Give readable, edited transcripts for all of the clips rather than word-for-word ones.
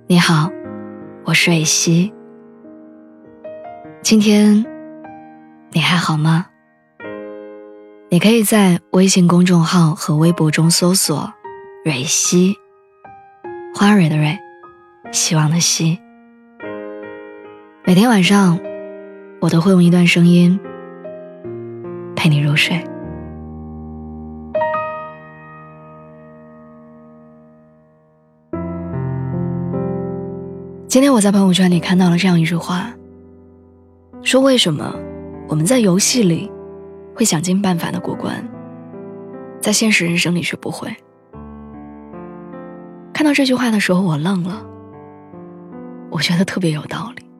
你好，我是蕊希。今天你还好吗？你可以在微信公众号和微博中搜索蕊希，花蕊的蕊，希望的希。每天晚上我都会用一段声音陪你入睡。今天我在朋友圈里看到了这样一句话，说为什么我们在游戏里会想尽办法的过关，在现实人生里却不会。看到这句话的时候我愣了，我觉得特别有道理。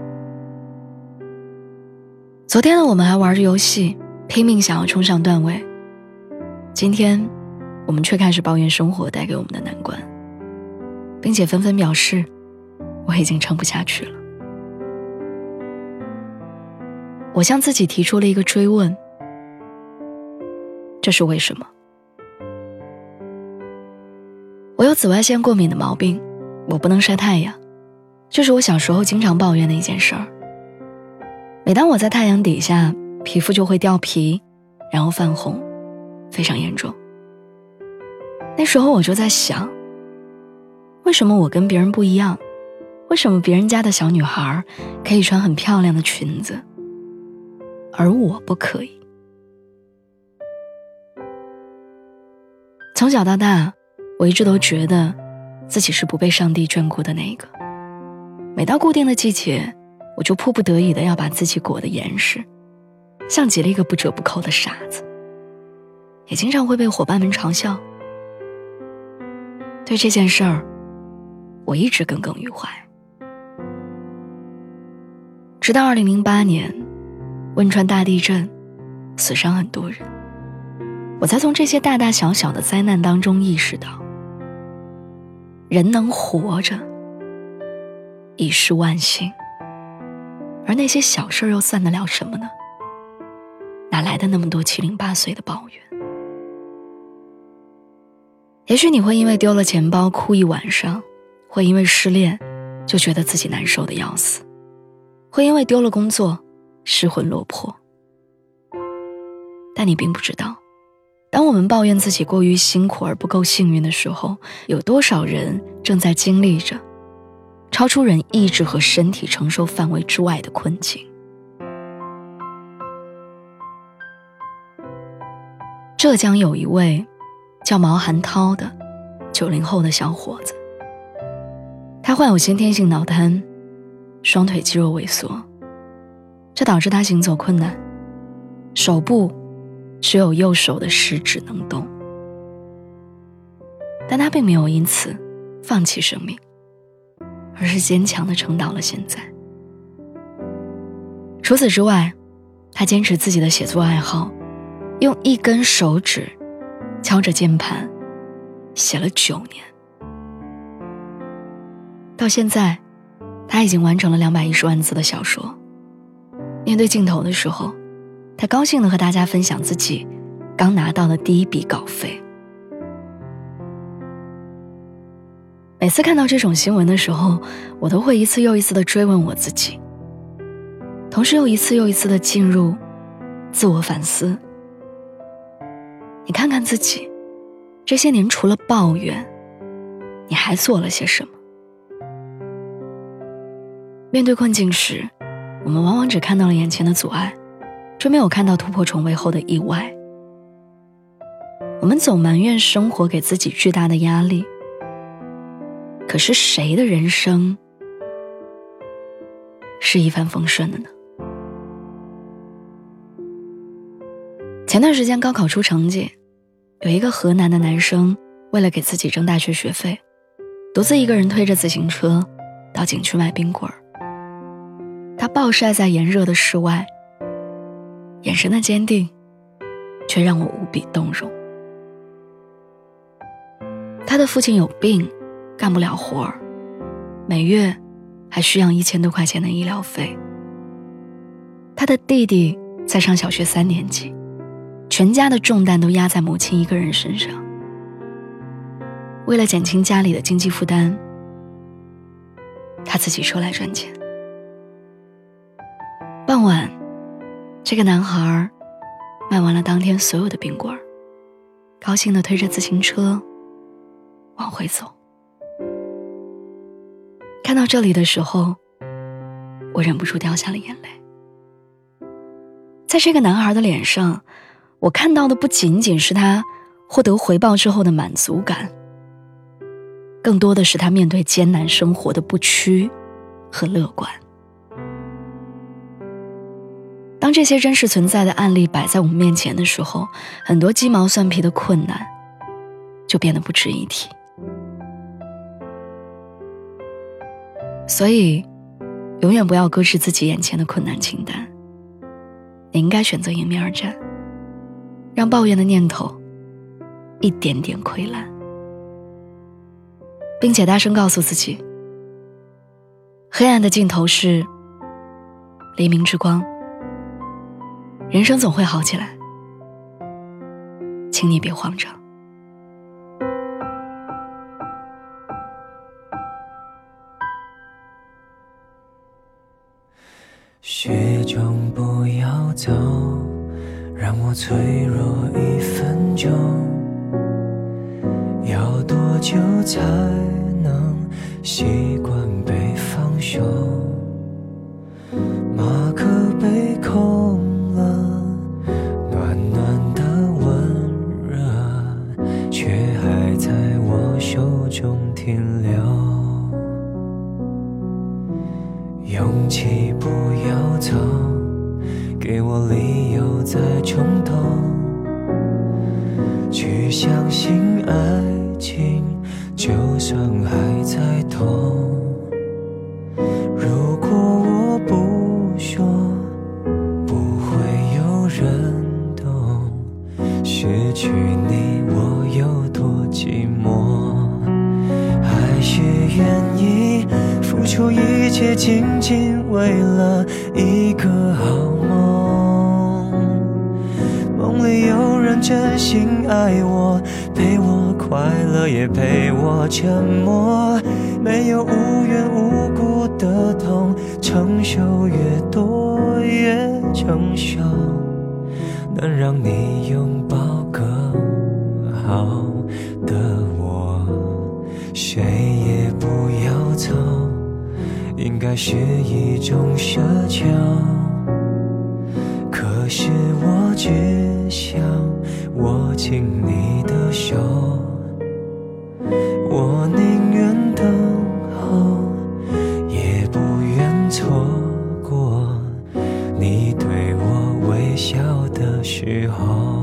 昨天呢，我们还玩着游戏，拼命想要冲上段位，今天我们却开始抱怨生活带给我们的难关，并且纷纷表示我已经撑不下去了。我向自己提出了一个追问，这是为什么？我有紫外线过敏的毛病，我不能晒太阳，这是我小时候经常抱怨的一件事儿。每当我在太阳底下，皮肤就会掉皮，然后泛红，非常严重。那时候我就在想，为什么我跟别人不一样？为什么别人家的小女孩可以穿很漂亮的裙子，而我不可以？从小到大，我一直都觉得自己是不被上帝眷顾的那一个。每到固定的季节，我就迫不得已的要把自己裹得严实，像极了一个不折不扣的傻子，也经常会被伙伴们嘲笑。对这件事儿，我一直耿耿于怀。直到2008年汶川大地震，死伤很多人，我才从这些大大小小的灾难当中意识到，人能活着已是万幸，而那些小事又算得了什么呢？哪来的那么多七零八碎的抱怨？也许你会因为丢了钱包哭一晚上，会因为失恋就觉得自己难受得要死，会因为丢了工作失魂落魄。但你并不知道，当我们抱怨自己过于辛苦而不够幸运的时候，有多少人正在经历着超出人意志和身体承受范围之外的困境。浙江有一位叫毛寒涛的90后的小伙子，他患有先天性脑瘫，双腿肌肉萎缩，这导致他行走困难，手部只有右手的食指能动。但他并没有因此放弃生命，而是坚强地撑到了现在。除此之外，他坚持自己的写作爱好，用一根手指敲着键盘写了9年。到现在，他已经完成了210万字的小说。面对镜头的时候，他高兴地和大家分享自己刚拿到的第一笔稿费。每次看到这种新闻的时候，我都会一次又一次地追问我自己，同时又一次又一次地进入自我反思。你看看自己，这些年除了抱怨，你还做了些什么？面对困境时，我们往往只看到了眼前的阻碍，却没有看到突破重围后的意外。我们总埋怨生活给自己巨大的压力，可是谁的人生是一帆风顺的呢？前段时间高考出成绩，有一个河南的男生为了给自己挣大学学费，独自一个人推着自行车到景区买冰棍儿。他暴晒在炎热的室外，眼神的坚定却让我无比动容。他的父亲有病，干不了活儿，每月还需要1000多块钱的医疗费。他的弟弟在上小学3年级，全家的重担都压在母亲一个人身上。为了减轻家里的经济负担， 他自己出来赚钱。傍晚，这个男孩卖完了当天所有的冰棍，高兴地推着自行车往回走。看到这里的时候，我忍不住掉下了眼泪。在这个男孩的脸上，我看到的不仅仅是他获得回报之后的满足感，更多的是他面对艰难生活的不屈和乐观。当这些真实存在的案例摆在我们面前的时候，很多鸡毛蒜皮的困难就变得不值一提。所以永远不要搁置自己眼前的困难清单，你应该选择迎面而战，让抱怨的念头一点点溃烂，并且大声告诉自己，黑暗的尽头是黎明之光，人生总会好起来，请你别慌张。 雪中不要走，让我脆弱1分钟，要多久才能习惯被放手？马克杯空了，暖暖的温热却还在我手中停留。勇气不要走，给我理由再冲动，去相信爱情，就算还在痛。如果我不说，不会有人懂，失去你我有多寂寞。还是愿意付出一切，仅仅为了一个好梦。梦里有人真心爱我，陪我快乐也陪我沉默，没有无缘无故的痛，承受越多越成熟，能让你拥抱更好的我。谁也不要走，应该是一种奢求，可是我只想握紧你的手，我宁愿等候，也不愿错过你对我微笑的时候。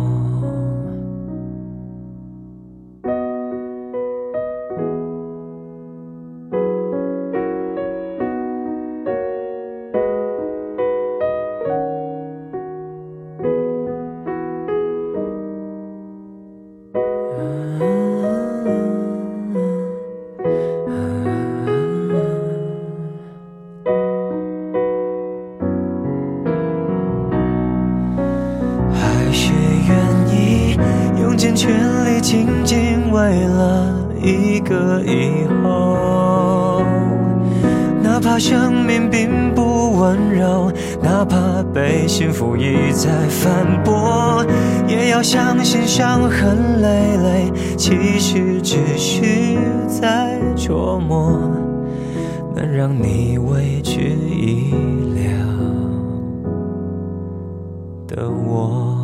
用尽全力，仅仅为了一个以后。哪怕生命并不温柔，哪怕被幸福一再反驳，也要相信伤痕累累，其实只是在琢磨，能让你为之一了的我。